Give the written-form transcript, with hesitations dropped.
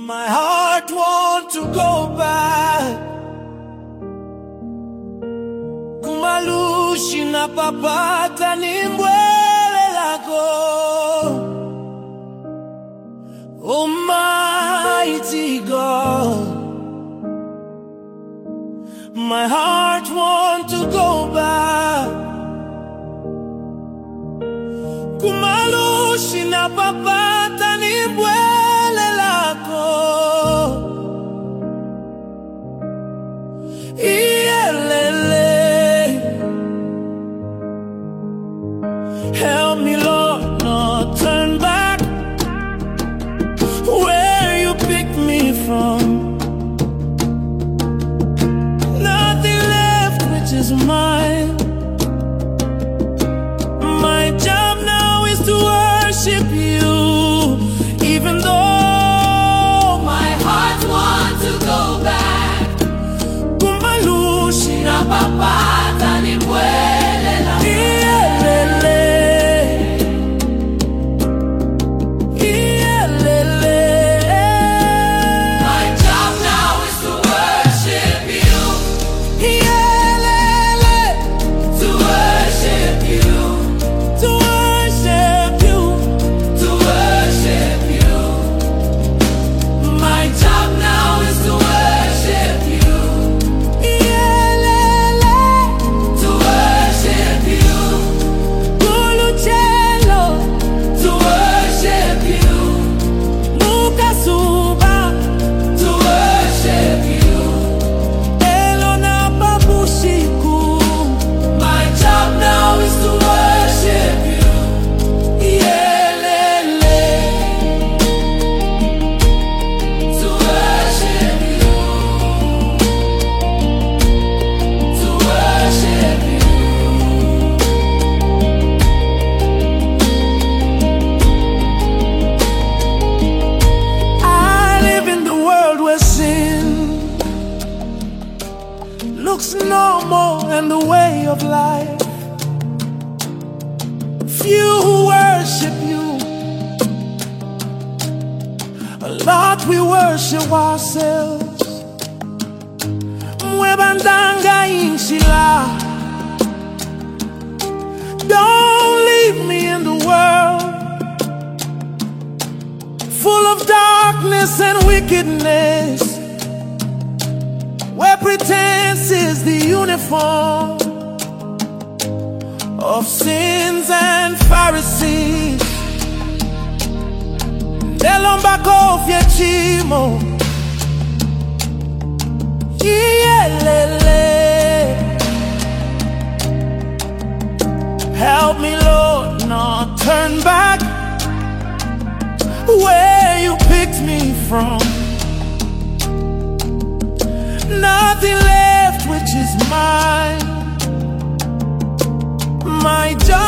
My heart wants to go back. Kumalushi na papata ni mbwele lako. Almighty God, my heart wants to go back. Kumalushi na papata ni mbwele lako. Iyelele. Help me, Lord, not turn back where you picked me from. Nothing left which is mine. My job now is to worship you, even though my heart wants to go back. Kumalushi na papata ni mbwele lako. Looks normal in the way of life. Few who worship you, a lot we worship ourselves. Mwebandanga inshila. Don't leave me in the world full of darkness and wickedness, where pretense is the uniform of sins and Pharisees. Delomba kofye chimo. Iyelele. Help me, Lord, not turn back where you picked me from. Nothing left which is mine. My job